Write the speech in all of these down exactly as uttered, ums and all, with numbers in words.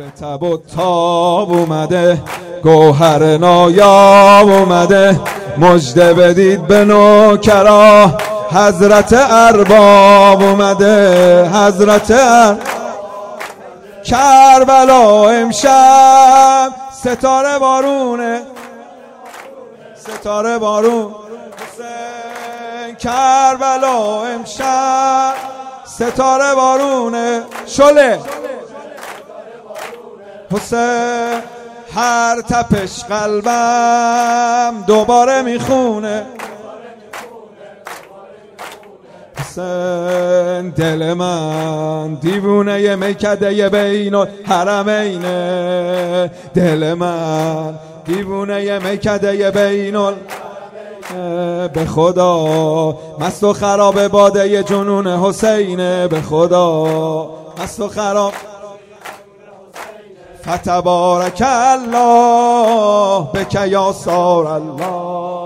به تب و تاب اومده، گوهر نایاب اومده، مژده بدید به نوکرا، حضرت ارباب اومده، حضرت ارباب. کربلا امشب ستاره بارونه، ستاره بارون. حسین کربلا امشب ستاره بارونه، شله حسین هر تپش قلبم دوباره میخونه. حسین دل من دیوونه ی میکده ی بین الحرمینه، دل من دیوونه ی میکده ی بین الحرمینه، به خدا مست و خراب باده ی جنون حسینه، به خدا مست و خراب. فتبارک الله بک یا سار الله،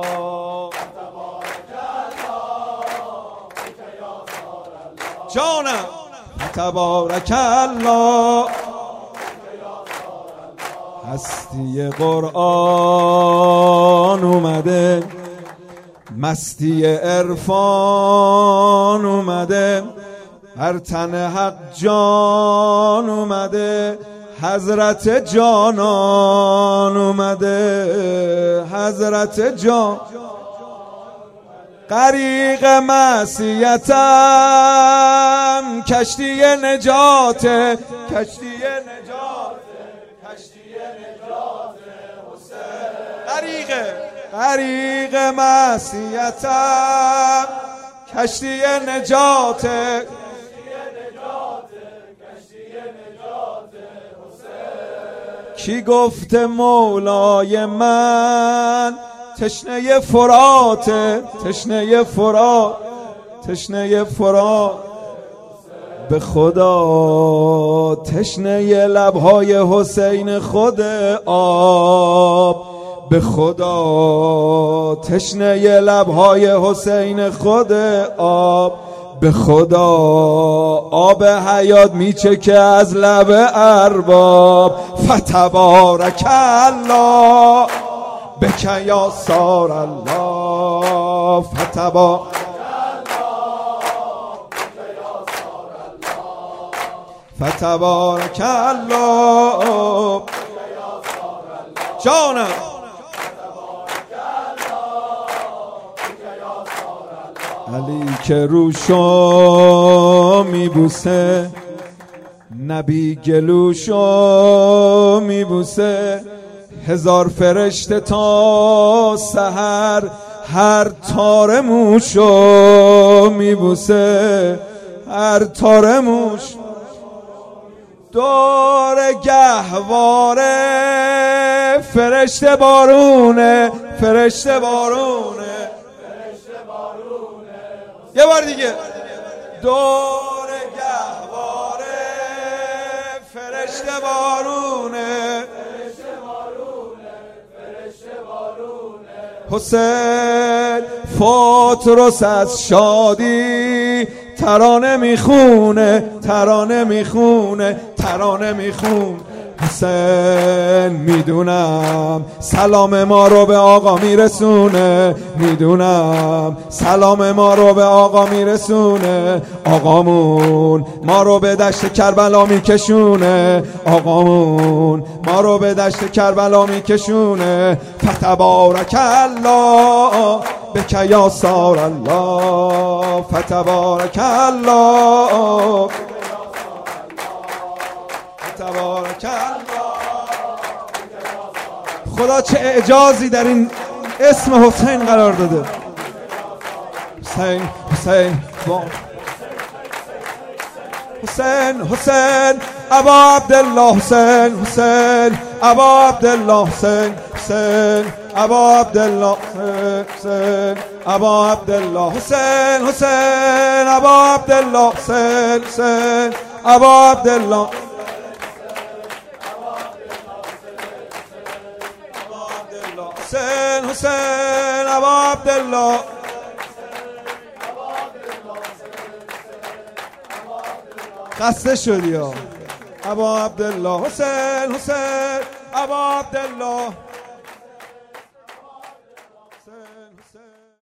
جانم فتبارک الله. هستی قرآن اومده، مستی عرفان اومده، هر تن حق جان اومده، حضرت جانان اومده، حضرت جان. غریق معصیتم کشتی نجات، کشتی نجات، کشتی نجات حسین. غریق غریق معصیتم کشتی نجات، کی گفته مولای من تشنه فرات، تشنه فرات، تشنه فرات. به خدا تشنه لبهای حسین خود آب، به خدا تشنه لبهای حسین خود آب، به خدا آب حیات میچکه از لب ارباب. فتبارک الله بک یا سار الله، فتبارک فتبارک الله، جانم علی که روشو میبوسه، نبی گلوشو میبوسه، هزار فرشته تا سحر هر تار موشو میبوسه، هر تار موش. دور گهواره فرشته بارونه، فرشته بارونه، یه بار دیگه. دور گهواره فرشته بارونه، حسین فاتروس از شادی ترانه میخونه، ترانه میخونه، ترانه میخونه. حسین میدونم سلام ما رو به آقا میرسونه، میدونم سلام ما رو به آقا میرسونه. آقامون ما رو به دشت کربلا میکشونه، آقامون ما رو به دشت کربلا میکشونه. فتبارک الله بک یا سار الله، فتبارک الله، فتبارک الله. خدا چه اعجازی در این اسم حسین قرار داده. حسین حسین حسین حسین ابا عبدالله، حسین حسین ابا عبدالله، حسین حسین ابا عبدالله، حسین ابا عبدالله، حسین حسین ابا عبدالله، حسین حسین ابا عبدالله، حسین حسین ابا عبدالله. خسته شدی ها. ابا عبدالله حسین حسین ابا عبدالله